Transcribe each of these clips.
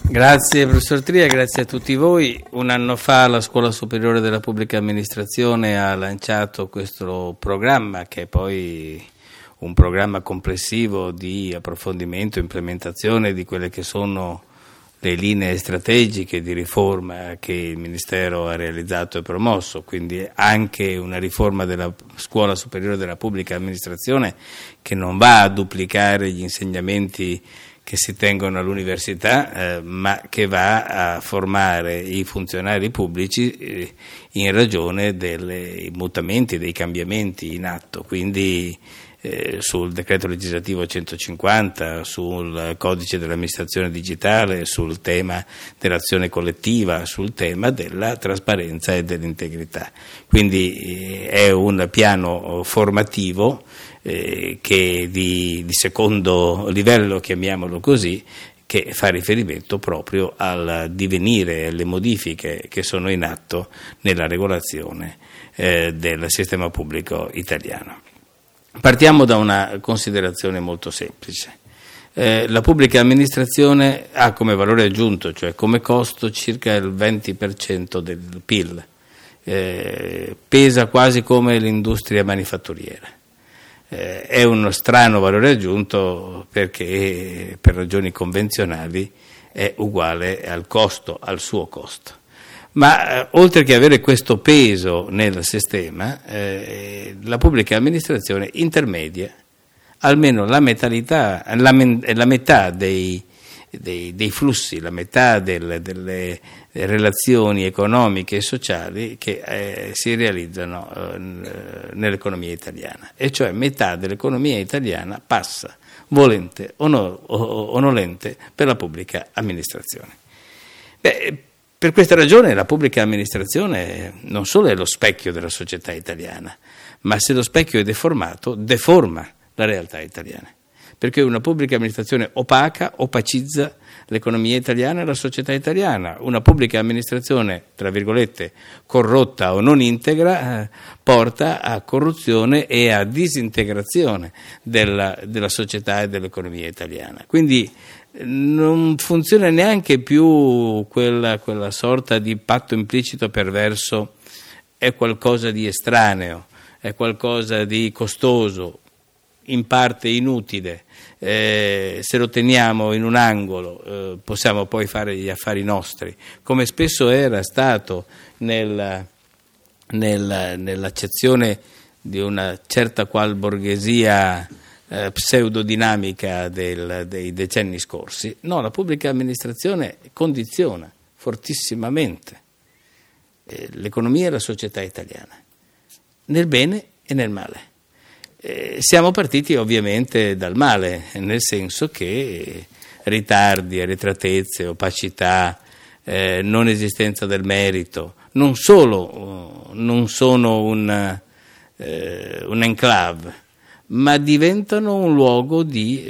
Grazie professor Tria, grazie a tutti voi. Un anno fa la Scuola Superiore della Pubblica Amministrazione ha lanciato questo programma, che è poi un programma complessivo di approfondimento e implementazione di quelle che sono le linee strategiche di riforma che il Ministero ha realizzato e promosso, quindi anche una riforma della Scuola Superiore della Pubblica Amministrazione che non va a duplicare gli insegnamenti che si tengono all'università, ma che va a formare i funzionari pubblici in ragione dei mutamenti, dei cambiamenti in atto, quindi sul decreto legislativo 150, sul codice dell'amministrazione digitale, sul tema dell'azione collettiva, sul tema della trasparenza e dell'integrità. Quindi è un piano formativo che di secondo livello, chiamiamolo così, che fa riferimento proprio al divenire e alle modifiche che sono in atto nella regolazione del sistema pubblico italiano. Partiamo da una considerazione molto semplice. La pubblica amministrazione ha come valore aggiunto, cioè come costo, circa il 20% del PIL, pesa quasi come l'industria manifatturiera. È uno strano valore aggiunto perché per ragioni convenzionali è uguale al costo, al suo costo. Ma oltre che avere questo peso nel sistema, la pubblica amministrazione intermedia almeno la metà dei flussi, la metà delle relazioni economiche e sociali che si realizzano nell'economia italiana, e cioè metà dell'economia italiana passa, volente o nolente, per la pubblica amministrazione. Per questa ragione la pubblica amministrazione non solo è lo specchio della società italiana, ma se lo specchio è deformato, deforma la realtà italiana. Perché una pubblica amministrazione opaca, opacizza l'economia italiana e la società italiana. Una pubblica amministrazione, tra virgolette, corrotta o non integra, porta a corruzione e a disintegrazione della società e dell'economia italiana. Quindi non funziona neanche più quella sorta di patto implicito perverso: è qualcosa di estraneo, è qualcosa di costoso, in parte inutile, se lo teniamo in un angolo possiamo poi fare gli affari nostri, come spesso era stato nell'accezione di una certa qual borghesia pseudodinamica dei decenni scorsi. No, la pubblica amministrazione condiziona fortissimamente l'economia e la società italiana, nel bene e nel male. Siamo partiti ovviamente dal male, nel senso che ritardi, arretratezze, opacità, non esistenza del merito non solo non sono un enclave, ma diventano un luogo di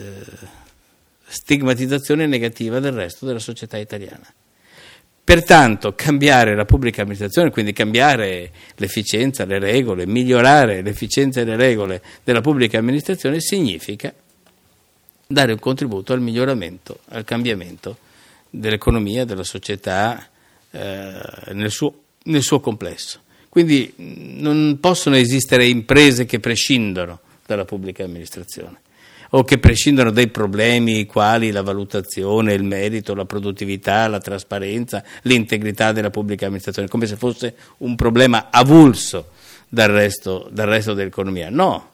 stigmatizzazione negativa del resto della società italiana. Pertanto cambiare la pubblica amministrazione, quindi cambiare l'efficienza, le regole, migliorare l'efficienza e le regole della pubblica amministrazione, significa dare un contributo al miglioramento, al cambiamento dell'economia, della società nel suo complesso. Quindi non possono esistere imprese che prescindono dalla pubblica amministrazione o che prescindono dai problemi quali la valutazione, il merito, la produttività, la trasparenza, l'integrità della pubblica amministrazione, come se fosse un problema avulso dal resto dell'economia. No,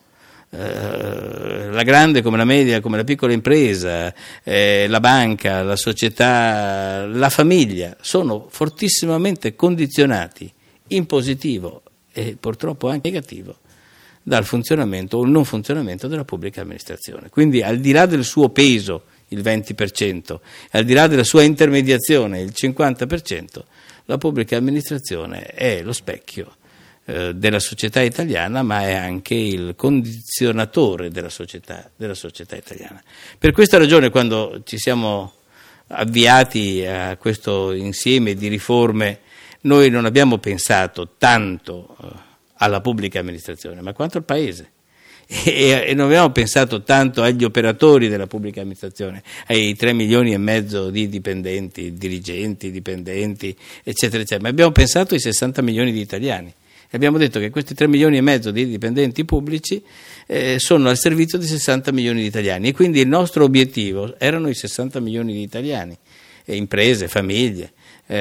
la grande come la media, come la piccola impresa, la banca, la società, la famiglia sono fortissimamente condizionati in positivo e purtroppo anche negativo dal funzionamento o il non funzionamento della pubblica amministrazione. Quindi al di là del suo peso, il 20%, al di là della sua intermediazione, il 50%, la pubblica amministrazione è lo specchio della società italiana, ma è anche il condizionatore della società italiana. Per questa ragione, quando ci siamo avviati a questo insieme di riforme, noi non abbiamo pensato tanto alla pubblica amministrazione, ma quanto al Paese. E non abbiamo pensato tanto agli operatori della pubblica amministrazione, ai 3 milioni e mezzo di dipendenti, dirigenti, dipendenti, eccetera, eccetera, ma abbiamo pensato ai 60 milioni di italiani. E abbiamo detto che questi 3 milioni e mezzo di dipendenti pubblici sono al servizio di 60 milioni di italiani, e quindi il nostro obiettivo erano i 60 milioni di italiani, imprese, famiglie,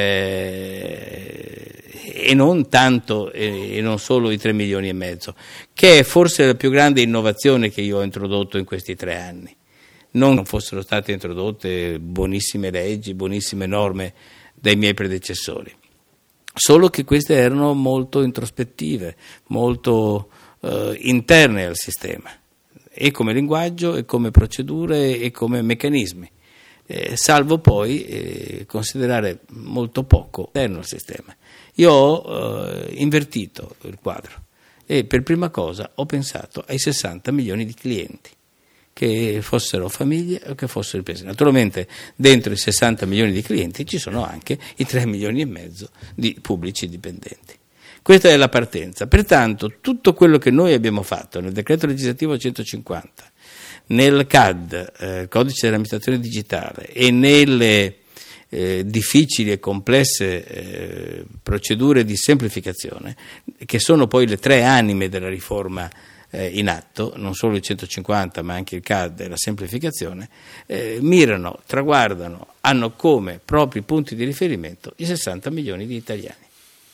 e non tanto e non solo i 3 milioni e mezzo, che è forse la più grande innovazione che io ho introdotto in questi 3 anni. Non fossero state introdotte buonissime leggi, buonissime norme dai miei predecessori, solo che queste erano molto introspettive, molto interne al sistema, e come linguaggio, e come procedure, e come meccanismi. Salvo poi considerare molto poco interno al sistema. Io ho invertito il quadro e per prima cosa ho pensato ai 60 milioni di clienti, che fossero famiglie o che fossero imprese. Naturalmente dentro i 60 milioni di clienti ci sono anche i 3 milioni e mezzo di pubblici dipendenti. Questa è la partenza. Pertanto tutto quello che noi abbiamo fatto nel decreto legislativo 150, nel CAD, Codice dell'amministrazione digitale, e nelle difficili e complesse procedure di semplificazione, che sono poi le 3 anime della riforma in atto, non solo il 150 ma anche il CAD e la semplificazione, mirano, traguardano, hanno come propri punti di riferimento i 60 milioni di italiani.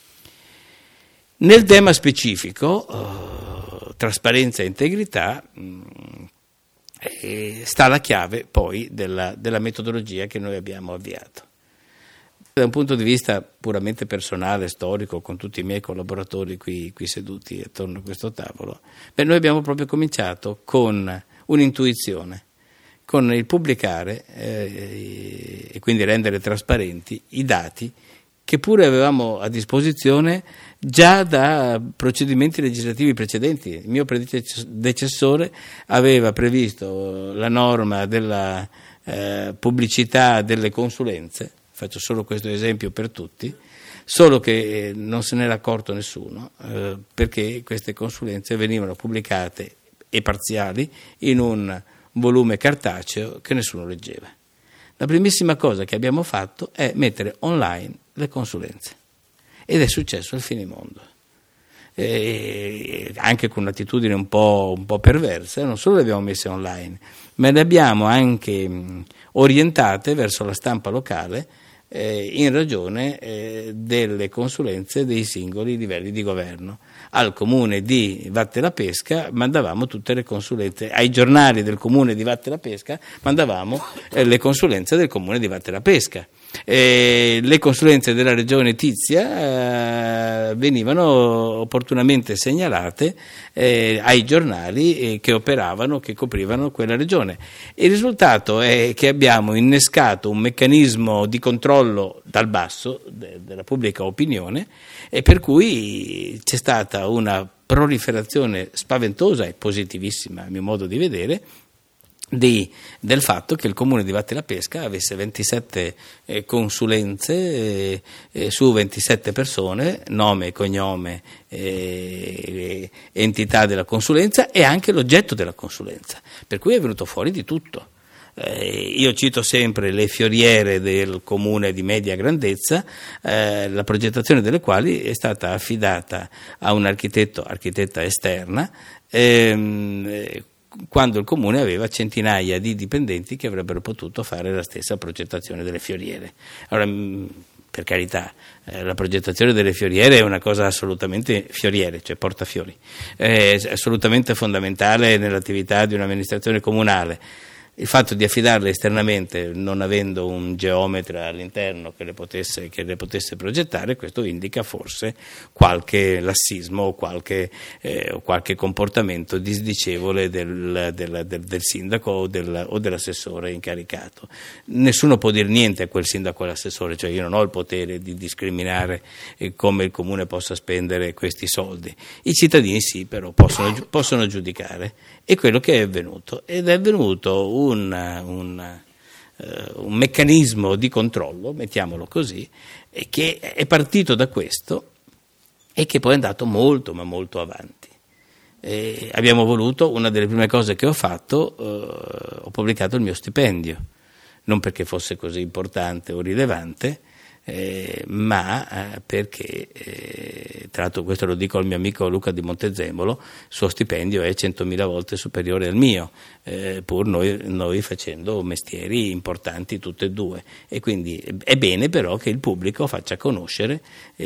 Nel tema specifico, trasparenza e integrità, sta la chiave poi della metodologia che noi abbiamo avviato. Da un punto di vista puramente personale, storico, con tutti i miei collaboratori qui seduti attorno a questo tavolo, noi abbiamo proprio cominciato con un'intuizione, con il pubblicare e quindi rendere trasparenti i dati che pure avevamo a disposizione già da procedimenti legislativi precedenti. Il mio predecessore aveva previsto la norma della pubblicità delle consulenze, faccio solo questo esempio per tutti, solo che non se n'era accorto nessuno, perché queste consulenze venivano pubblicate e parziali in un volume cartaceo che nessuno leggeva. La primissima cosa che abbiamo fatto è mettere online le consulenze, ed è successo al finimondo, anche con un'attitudine un po' perversa. Non solo le abbiamo messe online, ma le abbiamo anche orientate verso la stampa locale, in ragione delle consulenze dei singoli livelli di governo. Al comune di Vatte la Pesca mandavamo tutte le consulenze, ai giornali del comune di Vatte la Pesca mandavamo le consulenze del comune di Vatte la Pesca. Le consulenze della regione Tizia venivano opportunamente segnalate ai giornali che operavano, che coprivano quella regione. Il risultato è che abbiamo innescato un meccanismo di controllo dal basso della pubblica opinione, e per cui c'è stata una proliferazione spaventosa e positivissima, a mio modo di vedere, del fatto che il comune di Vatte la Pesca avesse 27 consulenze su 27 persone, nome, cognome, entità della consulenza e anche l'oggetto della consulenza, per cui è venuto fuori di tutto. Io cito sempre le fioriere del comune di media grandezza, la progettazione delle quali è stata affidata a un architetta esterna, quando il comune aveva centinaia di dipendenti che avrebbero potuto fare la stessa progettazione delle fioriere. Allora, per carità, la progettazione delle fioriere è una cosa assolutamente fioriere, cioè portafiori, è assolutamente fondamentale nell'attività di un'amministrazione comunale. Il fatto di affidarle esternamente, non avendo un geometra all'interno che le potesse progettare, questo indica forse qualche lassismo o qualche comportamento disdicevole del sindaco o dell'assessore incaricato. Nessuno può dire niente a quel sindaco o all'assessore, cioè io non ho il potere di discriminare come il comune possa spendere questi soldi. I cittadini sì, però possono giudicare. E quello che è avvenuto, ed è avvenuto un meccanismo di controllo, mettiamolo così, che è partito da questo e che poi è andato molto ma molto avanti. abbiamo voluto, una delle prime cose che ho fatto, ho pubblicato il mio stipendio, non perché fosse così importante o rilevante, ma perché, tra l'altro questo lo dico al mio amico Luca di Montezemolo, il suo stipendio è 100.000 volte superiore al mio, pur noi facendo mestieri importanti tutte e due, e quindi è bene però che il pubblico faccia conoscere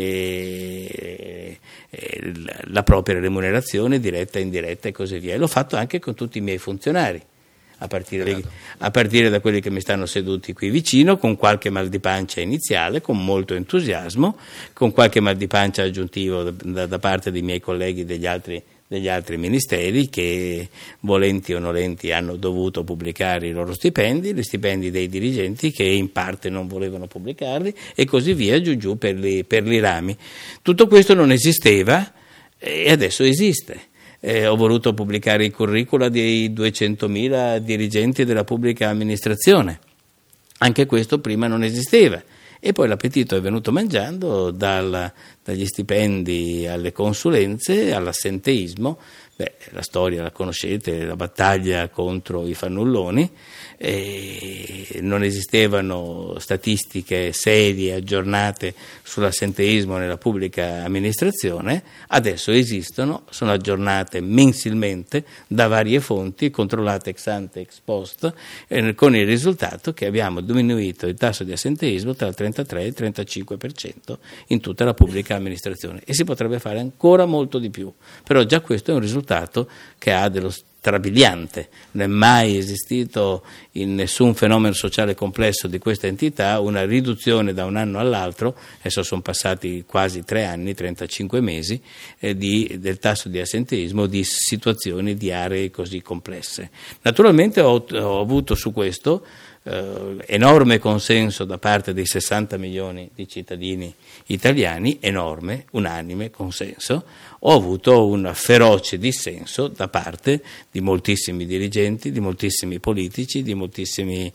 la propria remunerazione diretta e indiretta e così via, e l'ho fatto anche con tutti i miei funzionari. A partire da quelli che mi stanno seduti qui vicino, con qualche mal di pancia iniziale, con molto entusiasmo, con qualche mal di pancia aggiuntivo da parte dei miei colleghi degli altri ministeri che, volenti o nolenti, hanno dovuto pubblicare i loro stipendi, gli stipendi dei dirigenti che in parte non volevano pubblicarli, e così via giù per i rami. Tutto questo non esisteva e adesso esiste. Ho voluto pubblicare i curricula dei 200.000 dirigenti della pubblica amministrazione, anche questo prima non esisteva, e poi l'appetito è venuto mangiando dagli stipendi alle consulenze, all'assenteismo. La storia la conoscete, la battaglia contro i fannulloni, non esistevano statistiche serie, aggiornate sull'assenteismo nella pubblica amministrazione, adesso esistono, sono aggiornate mensilmente da varie fonti, controllate ex ante, ex post, con il risultato che abbiamo diminuito il tasso di assenteismo tra il 33 e il 35% in tutta la pubblica amministrazione, e si potrebbe fare ancora molto di più, però già questo è un risultato che ha dello strabiliante. Non è mai esistito in nessun fenomeno sociale complesso di questa entità una riduzione da un anno all'altro, adesso sono passati quasi 3 anni, 35 mesi, del tasso di assenteismo di situazioni di aree così complesse. Naturalmente ho avuto su questo enorme consenso da parte dei 60 milioni di cittadini italiani, enorme, unanime consenso. Ho avuto un feroce dissenso da parte di moltissimi dirigenti, di moltissimi politici, di moltissimi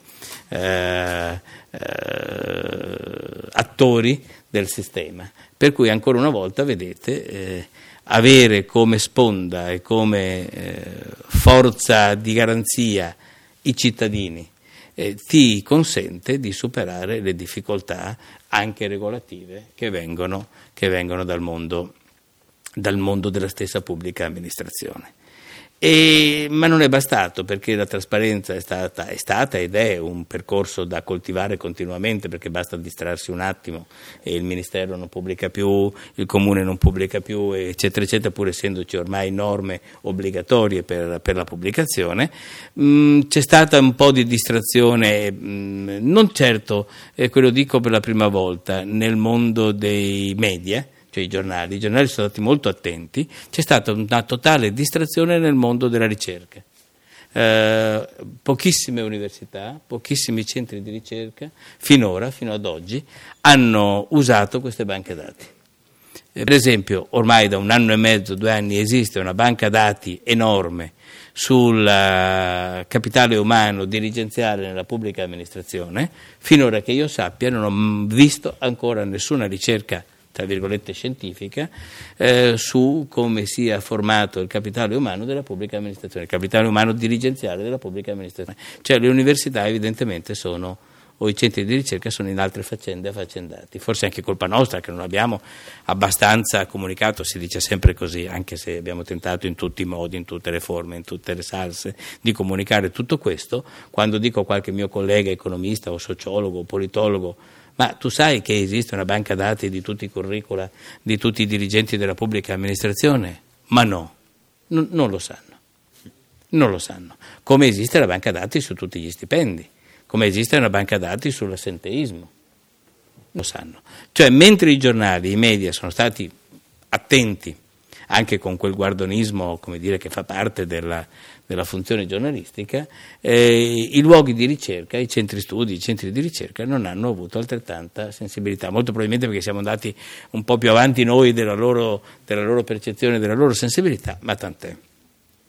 attori del sistema, per cui ancora una volta, vedete, avere come sponda e come forza di garanzia i cittadini ti consente di superare le difficoltà anche regolative che vengono dal mondo della stessa pubblica amministrazione. Ma non è bastato, perché la trasparenza è stata ed è un percorso da coltivare continuamente, perché basta distrarsi un attimo e il Ministero non pubblica più, il Comune non pubblica più, eccetera eccetera, pur essendoci ormai norme obbligatorie per la pubblicazione. C'è stata un po' di distrazione, non certo, quello dico per la prima volta, nel mondo dei media. I giornali sono stati molto attenti, c'è stata una totale distrazione nel mondo della ricerca. Pochissime università, pochissimi centri di ricerca, fino ad oggi, hanno usato queste banche dati. Per esempio, ormai da 1 anno e mezzo, 2 anni, esiste una banca dati enorme sul capitale umano dirigenziale nella pubblica amministrazione. Finora che io sappia non ho visto ancora nessuna ricerca tra virgolette scientifica, su come sia formato il capitale umano della pubblica amministrazione, il capitale umano dirigenziale della pubblica amministrazione. Cioè le università evidentemente o i centri di ricerca sono in altre faccende affaccendati, forse anche colpa nostra che non abbiamo abbastanza comunicato, si dice sempre così, anche se abbiamo tentato in tutti i modi, in tutte le forme, in tutte le salse, di comunicare tutto questo. Quando dico a qualche mio collega economista o sociologo o politologo: ma tu sai che esiste una banca dati di tutti i curricula di tutti i dirigenti della pubblica amministrazione? Ma no, non lo sanno. Non lo sanno. Come esiste la banca dati su tutti gli stipendi, come esiste una banca dati sull'assenteismo. Lo sanno. Cioè, mentre i giornali, i media sono stati attenti, anche con quel guardonismo, come dire, che fa parte della funzione giornalistica, i luoghi di ricerca, i centri studi, i centri di ricerca non hanno avuto altrettanta sensibilità, molto probabilmente perché siamo andati un po' più avanti noi della loro percezione, della loro sensibilità, ma tant'è.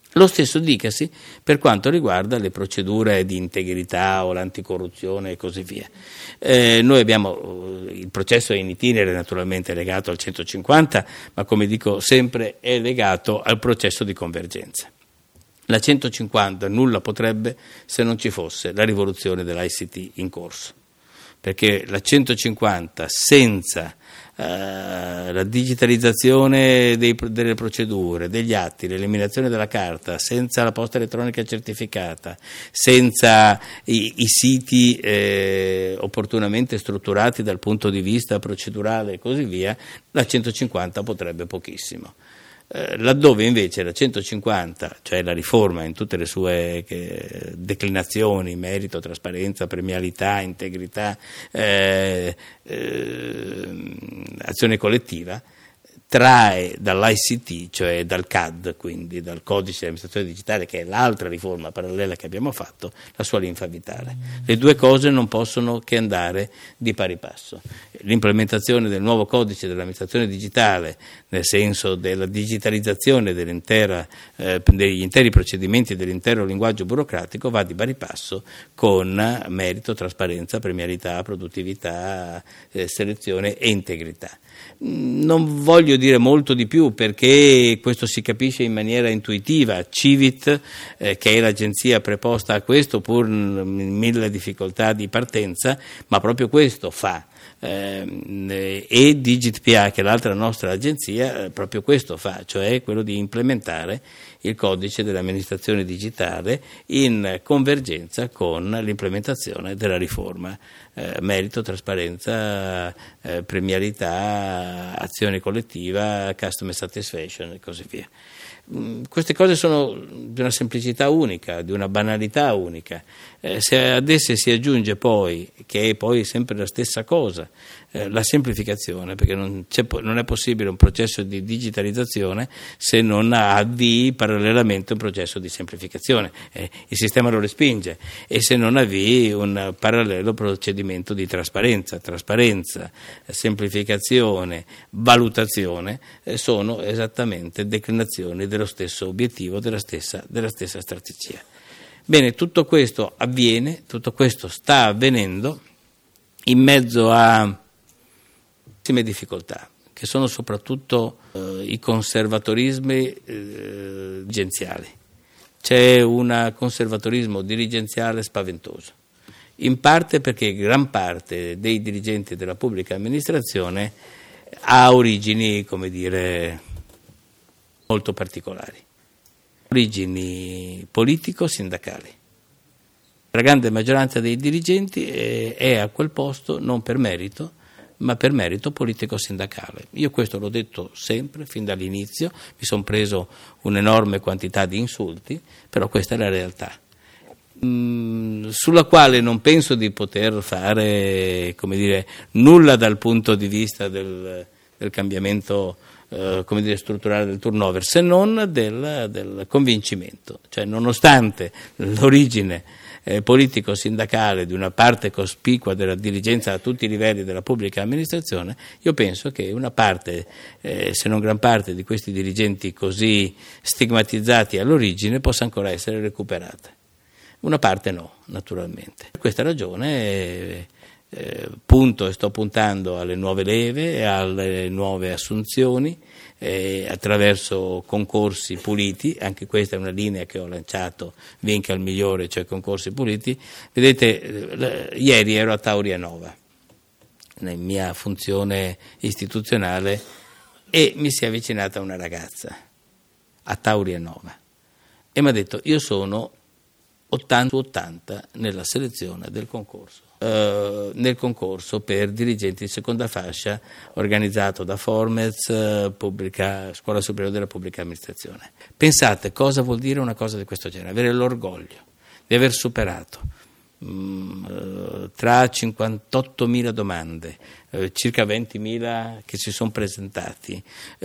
Lo stesso dicasi per quanto riguarda le procedure di integrità o l'anticorruzione e così via. Noi abbiamo, il processo è in itinere, naturalmente legato al 150, ma come dico sempre è legato al processo di convergenza. La 150 nulla potrebbe se non ci fosse la rivoluzione dell'ICT in corso, perché la 150 senza la digitalizzazione delle procedure, degli atti, l'eliminazione della carta, senza la posta elettronica certificata, senza i siti opportunamente strutturati dal punto di vista procedurale e così via, la 150 potrebbe pochissimo. Laddove invece la 150, cioè la riforma in tutte le sue declinazioni, merito, trasparenza, premialità, integrità, azione collettiva, trae dall'ICT, cioè dal CAD, quindi dal codice di amministrazione digitale, che è l'altra riforma parallela che abbiamo fatto, la sua linfa vitale. Le due cose non possono che andare di pari passo. L'implementazione del nuovo codice dell'amministrazione digitale, nel senso della digitalizzazione degli interi procedimenti e dell'intero linguaggio burocratico, va di pari passo con merito, trasparenza, premialità, produttività, selezione e integrità. Non voglio dire molto di più perché questo si capisce in maniera intuitiva. Civit, che è l'agenzia preposta a questo, pur in mille difficoltà di partenza, ma proprio questo fa. E DigitPA, che è l'altra nostra agenzia, proprio questo fa, cioè quello di implementare il codice dell'amministrazione digitale in convergenza con l'implementazione della riforma. Merito, trasparenza, premialità, azione collettiva, customer satisfaction e così via. Queste cose sono di una semplicità unica, di una banalità unica. Se ad esse si aggiunge poi, che è poi sempre la stessa cosa, la semplificazione, perché non è possibile un processo di digitalizzazione se non avvii parallelamente un processo di semplificazione, il sistema lo respinge, e se non avvii un parallelo procedimento di trasparenza, semplificazione, valutazione, sono esattamente declinazioni dello stesso obiettivo, della stessa strategia. Bene, tutto questo avviene, tutto questo sta avvenendo in mezzo a difficoltà, che sono soprattutto i conservatorismi dirigenziali. C'è un conservatorismo dirigenziale spaventoso, in parte perché gran parte dei dirigenti della pubblica amministrazione ha origini, come dire, molto particolari, origini politico-sindacali. La grande maggioranza dei dirigenti è a quel posto non per merito, ma per merito politico-sindacale. Io questo l'ho detto sempre, fin dall'inizio, mi sono preso un'enorme quantità di insulti, però questa è la realtà, sulla quale non penso di poter fare, come dire, nulla dal punto di vista del cambiamento come dire, strutturale del turnover, se non del convincimento. Cioè, nonostante l'origine politico-sindacale di una parte cospicua della dirigenza a tutti i livelli della pubblica amministrazione, io penso che una parte, se non gran parte, di questi dirigenti così stigmatizzati all'origine possa ancora essere recuperata. Una parte no, naturalmente. Per questa ragione punto e sto puntando alle nuove leve, alle nuove assunzioni, attraverso concorsi puliti. Anche questa è una linea che ho lanciato, vinca il migliore, cioè concorsi puliti. Vedete, ieri ero a Taurianova, nella mia funzione istituzionale, e mi si è avvicinata una ragazza a Taurianova e mi ha detto: io sono 80 su 80 nella selezione del concorso. Nel concorso per dirigenti di seconda fascia organizzato da Formez, Scuola Superiore della Pubblica Amministrazione. Pensate cosa vuol dire una cosa di questo genere: avere l'orgoglio di aver superato tra 58.000 domande, circa 20.000 che si sono presentati,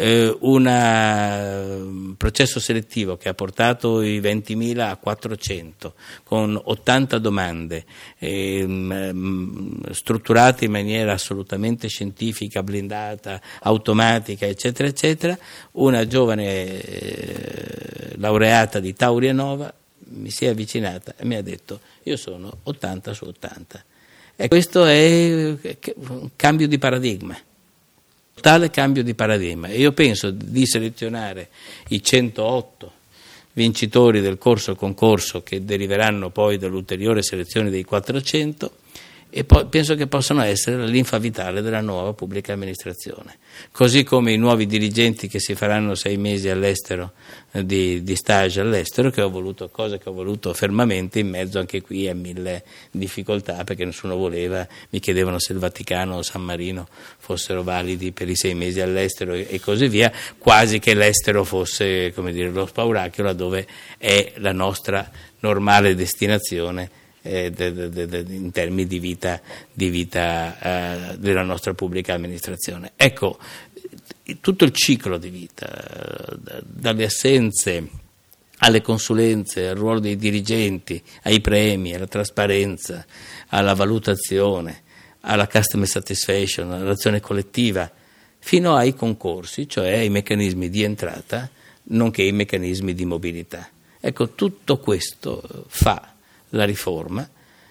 un processo selettivo che ha portato i 20.000 a 400, con 80 domande strutturate in maniera assolutamente scientifica, blindata, automatica, eccetera, eccetera. Una giovane laureata di Taurianova mi si è avvicinata e mi ha detto: io sono 80 su 80. E questo è un cambio di paradigma, totale cambio di paradigma. E io penso di selezionare i 108 vincitori del corso-concorso che deriveranno poi dall'ulteriore selezione dei 400, e poi penso che possano essere la linfa vitale della nuova pubblica amministrazione, così come i nuovi dirigenti che si faranno 6 mesi all'estero, di stage all'estero, cosa che ho voluto fermamente, in mezzo anche qui a 1000 difficoltà, perché nessuno voleva, mi chiedevano se il Vaticano o San Marino fossero validi per i 6 mesi all'estero e così via, quasi che l'estero fosse, come dire, lo spauracchio, dove è la nostra normale destinazione in termini di vita della nostra pubblica amministrazione. Ecco, tutto il ciclo di vita, dalle assenze alle consulenze, al ruolo dei dirigenti, ai premi, alla trasparenza, alla valutazione, alla customer satisfaction, all'azione collettiva, fino ai concorsi, cioè ai meccanismi di entrata, nonché ai meccanismi di mobilità. Ecco, tutto questo fa la riforma,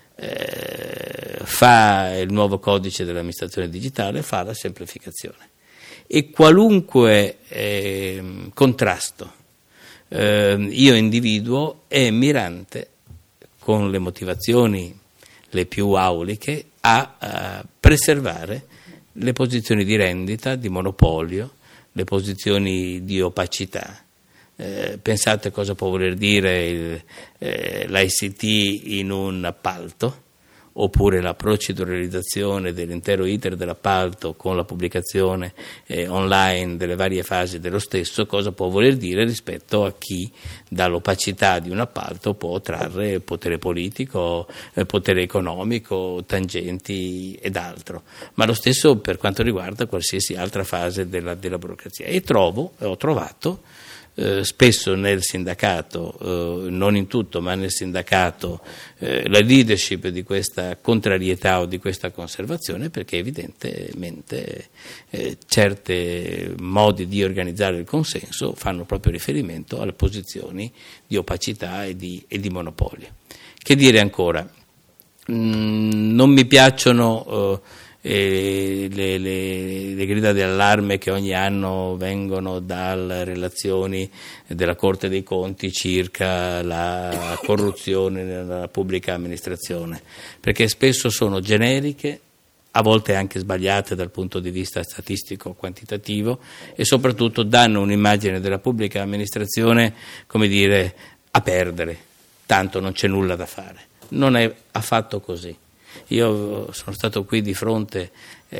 fa il nuovo codice dell'amministrazione digitale, fa la semplificazione. E qualunque contrasto io individuo è mirante, con le motivazioni le più auliche, a preservare le posizioni di rendita, di monopolio, le posizioni di opacità. Pensate cosa può voler dire l'ICT in un appalto, oppure la proceduralizzazione dell'intero iter dell'appalto con la pubblicazione online delle varie fasi dello stesso, cosa può voler dire rispetto a chi dall'opacità di un appalto può trarre potere politico, potere economico, tangenti ed altro. Ma lo stesso per quanto riguarda qualsiasi altra fase della burocrazia. E ho trovato spesso nel sindacato, non in tutto, ma nel sindacato, la leadership di questa contrarietà o di questa conservazione, perché evidentemente certi modi di organizzare il consenso fanno proprio riferimento alle posizioni di opacità e di monopolio. Che dire ancora? Non mi piacciono le grida di allarme che ogni anno vengono dalle relazioni della Corte dei Conti circa la corruzione nella pubblica amministrazione, perché spesso sono generiche, a volte anche sbagliate dal punto di vista statistico quantitativo, e soprattutto danno un'immagine della pubblica amministrazione, come dire, a perdere, tanto non c'è nulla da fare. Non è affatto così. Io sono stato qui di fronte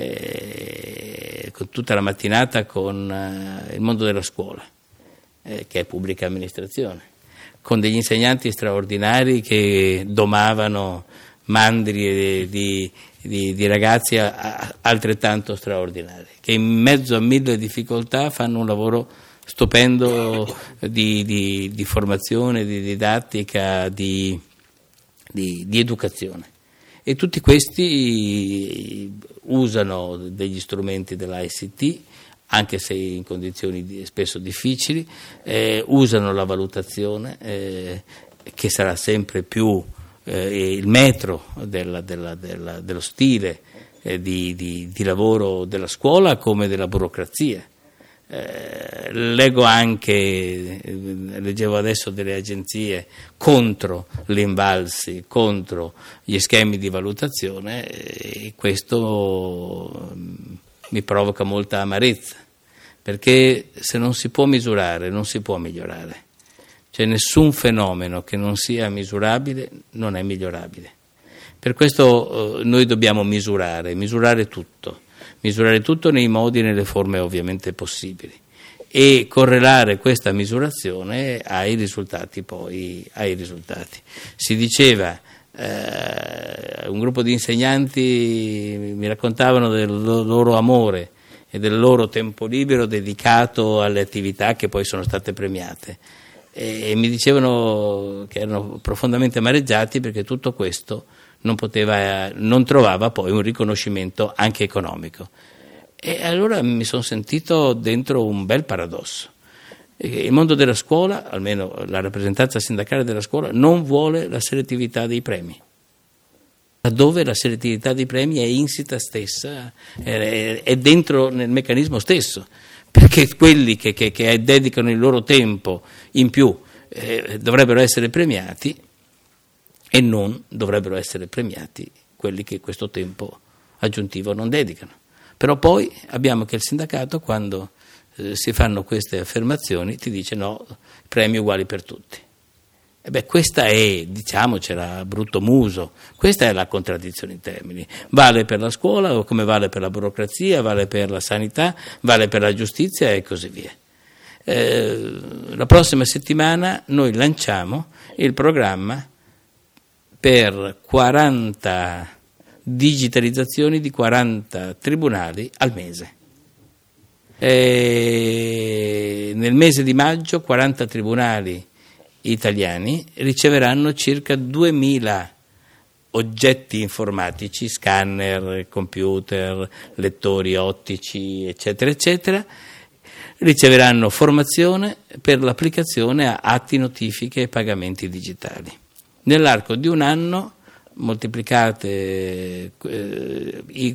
con tutta la mattinata con il mondo della scuola, che è pubblica amministrazione, con degli insegnanti straordinari che domavano mandri di ragazzi altrettanto straordinari, che in mezzo a 1000 difficoltà fanno un lavoro stupendo di formazione, di didattica, di educazione. E tutti questi usano degli strumenti dell'ICT, anche se in condizioni spesso difficili, usano la valutazione, che sarà sempre più il metro dello stile di lavoro della scuola come della burocrazia. Leggo anche, leggevo adesso delle agenzie contro gli invalsi, contro gli schemi di valutazione, e questo mi provoca molta amarezza, perché se non si può misurare non si può migliorare. Cioè nessun fenomeno che non sia misurabile non è migliorabile. Per questo noi dobbiamo misurare tutto nei modi e nelle forme ovviamente possibili, e correlare questa misurazione ai risultati. Si diceva un gruppo di insegnanti mi raccontavano del loro amore e del loro tempo libero dedicato alle attività che poi sono state premiate, e mi dicevano che erano profondamente amareggiati perché tutto questo non trovava poi un riconoscimento anche economico. E allora mi sono sentito dentro un bel paradosso. Il mondo della scuola, almeno la rappresentanza sindacale della scuola, non vuole la selettività dei premi, laddove la selettività dei premi è insita stessa, è dentro nel meccanismo stesso, perché quelli che dedicano il loro tempo in più dovrebbero essere premiati e non dovrebbero essere premiati quelli che questo tempo aggiuntivo non dedicano. Però poi abbiamo che il sindacato, quando si fanno queste affermazioni, ti dice no, premi uguali per tutti. Questa è, diciamocela a brutto muso, questa è la contraddizione in termini. Vale per la scuola o come vale per la burocrazia, vale per la sanità, vale per la giustizia e così via. La prossima settimana noi lanciamo il programma per 40 digitalizzazioni di 40 tribunali al mese. Nel mese di maggio 40 tribunali italiani riceveranno circa 2000 oggetti informatici, scanner, computer, lettori ottici, eccetera, eccetera. Riceveranno formazione per l'applicazione a atti, notifiche e pagamenti digitali. Nell'arco di un anno moltiplicate i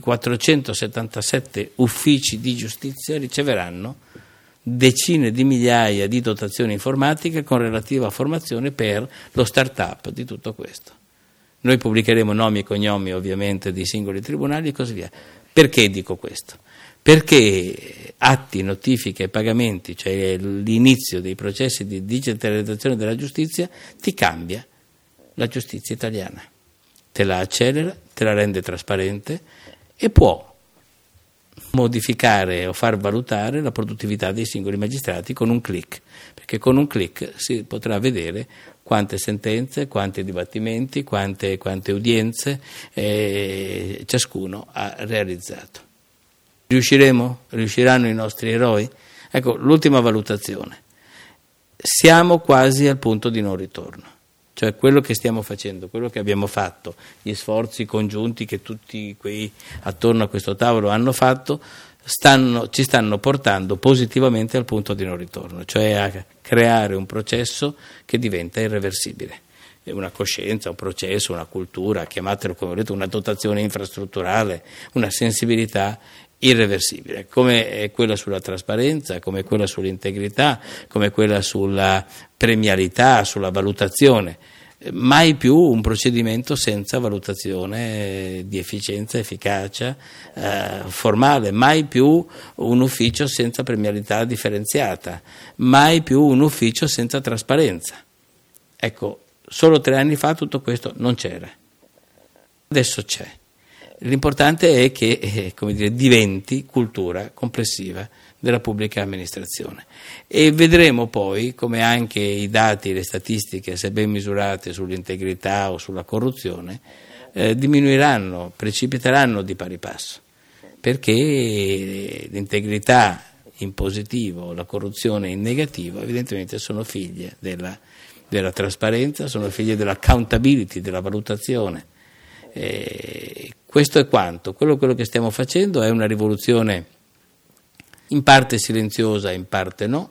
477 uffici di giustizia riceveranno decine di migliaia di dotazioni informatiche con relativa formazione per lo start-up di tutto questo. Noi pubblicheremo nomi e cognomi ovviamente di singoli tribunali e così via. Perché dico questo? Perché atti, notifiche e pagamenti, cioè l'inizio dei processi di digitalizzazione della giustizia, ti cambia la giustizia italiana. Te la accelera, te la rende trasparente e può modificare o far valutare la produttività dei singoli magistrati con un click, perché con un click si potrà vedere quante sentenze, quanti dibattimenti, quante udienze ciascuno ha realizzato. Riusciranno i nostri eroi? Ecco, l'ultima valutazione. Siamo quasi al punto di non ritorno. Cioè quello che stiamo facendo, quello che abbiamo fatto, gli sforzi congiunti che tutti quei attorno a questo tavolo hanno fatto, ci stanno portando positivamente al punto di non ritorno, cioè a creare un processo che diventa irreversibile. Una coscienza, un processo, una cultura, chiamatelo come volete, una dotazione infrastrutturale, una sensibilità irreversibile, come quella sulla trasparenza, come quella sull'integrità, come quella sulla premialità, sulla valutazione. Mai più un procedimento senza valutazione di efficienza, efficacia formale, mai più un ufficio senza premialità differenziata, mai più un ufficio senza trasparenza. Ecco, solo 3 anni fa tutto questo non c'era, adesso c'è. L'importante è che diventi cultura complessiva della pubblica amministrazione e vedremo poi come anche i dati e le statistiche, se ben misurate sull'integrità o sulla corruzione, diminuiranno, precipiteranno di pari passo, perché l'integrità in positivo, la corruzione in negativo evidentemente sono figlie della trasparenza, sono figlie dell'accountability, della valutazione. Questo è quanto. Quello che stiamo facendo è una rivoluzione in parte silenziosa, in parte no,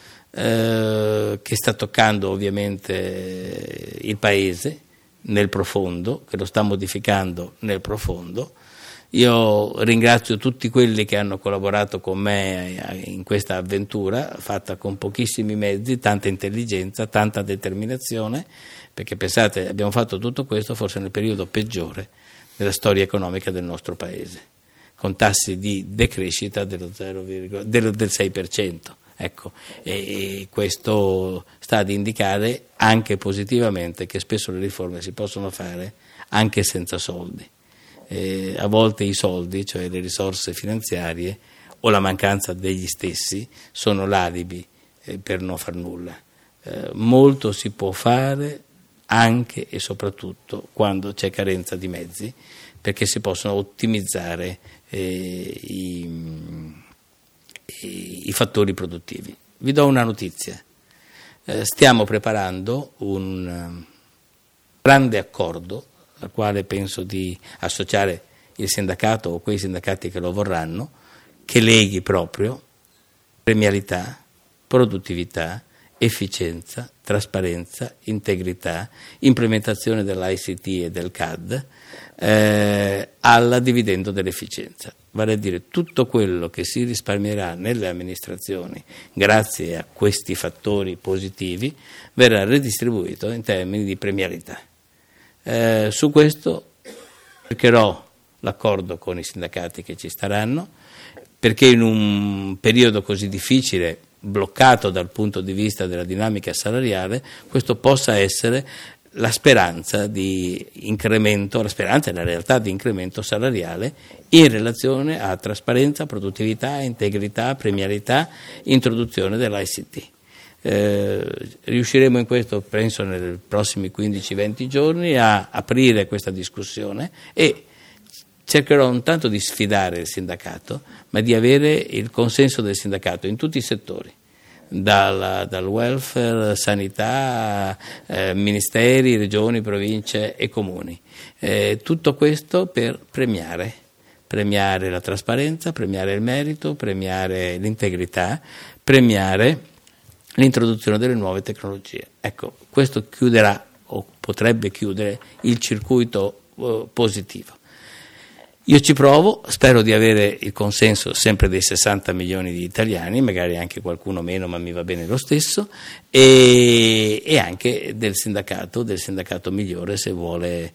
che sta toccando ovviamente il Paese nel profondo, che lo sta modificando nel profondo. Io ringrazio tutti quelli che hanno collaborato con me in questa avventura fatta con pochissimi mezzi, tanta intelligenza, tanta determinazione, perché pensate, abbiamo fatto tutto questo forse nel periodo peggiore della storia economica del nostro Paese, con tassi di decrescita del 6%. Ecco, e questo sta ad indicare anche positivamente che spesso le riforme si possono fare anche senza soldi. A volte i soldi, cioè le risorse finanziarie o la mancanza degli stessi, sono l'alibi per non far nulla. Molto si può fare anche e soprattutto quando c'è carenza di mezzi, perché si possono ottimizzare i fattori produttivi. Vi do una notizia: stiamo preparando un grande accordo al quale penso di associare il sindacato o quei sindacati che lo vorranno, che leghi proprio premialità, produttività, efficienza, trasparenza, integrità, implementazione dell'ICT e del CAD al dividendo dell'efficienza. Vale a dire, tutto quello che si risparmierà nelle amministrazioni grazie a questi fattori positivi verrà redistribuito in termini di premialità. Su questo cercherò l'accordo con i sindacati che ci staranno, perché in un periodo così difficile, bloccato dal punto di vista della dinamica salariale, questo possa essere la speranza di incremento, la speranza e la realtà di incremento salariale in relazione a trasparenza, produttività, integrità, premialità, introduzione dell'ICT. Riusciremo in questo, penso, nei prossimi 15-20 giorni a aprire questa discussione, e cercherò non tanto di sfidare il sindacato, ma di avere il consenso del sindacato in tutti i settori, dal welfare, sanità, ministeri, regioni, province e comuni. Tutto questo per premiare la trasparenza, premiare il merito, premiare l'integrità, premiare l'introduzione delle nuove tecnologie. Ecco, questo chiuderà o potrebbe chiudere il circuito positivo. Io ci provo, spero di avere il consenso sempre dei 60 milioni di italiani, magari anche qualcuno meno, ma mi va bene lo stesso, e anche del sindacato migliore, se vuole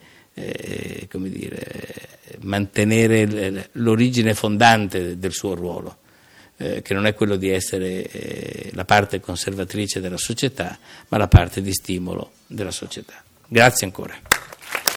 mantenere l'origine fondante del suo ruolo, che non è quello di essere la parte conservatrice della società, ma la parte di stimolo della società. Grazie ancora.